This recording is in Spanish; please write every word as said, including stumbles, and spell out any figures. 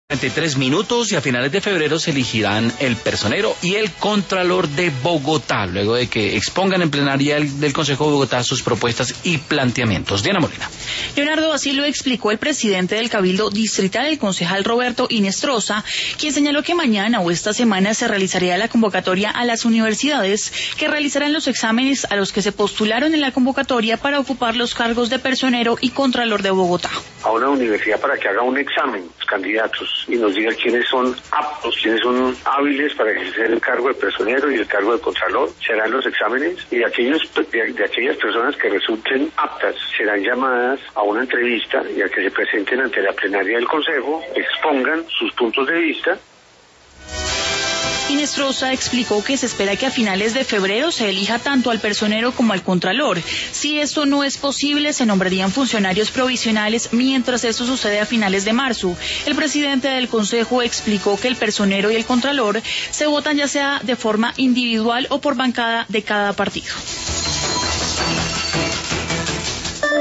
treinta y tres minutos y a finales de febrero se elegirán el personero y el contralor de Bogotá, luego de que expongan en plenaria el, del Consejo de Bogotá sus propuestas y planteamientos. Diana Molina. Leonardo, así lo explicó el presidente del Cabildo Distrital, el concejal Roberto Inestrosa, quien señaló que mañana o esta semana se realizaría la convocatoria a las universidades que realizarán los exámenes a los que se postularon en la convocatoria para ocupar los cargos de personero y contralor de Bogotá. A una universidad para que haga un examen, los candidatos, y nos diga quiénes son aptos, quiénes son hábiles para ejercer el cargo de personero y el cargo de contralor. Se harán los exámenes y de, aquellos, de, de aquellas personas que resulten aptas serán llamadas a una entrevista y a que se presenten ante la plenaria del Consejo, expongan sus puntos de vista. Inestrosa explicó que se espera que a finales de febrero se elija tanto al personero como al contralor. Si esto no es posible, se nombrarían funcionarios provisionales mientras esto sucede a finales de marzo. El presidente del Consejo explicó que el personero y el contralor se votan ya sea de forma individual o por bancada de cada partido.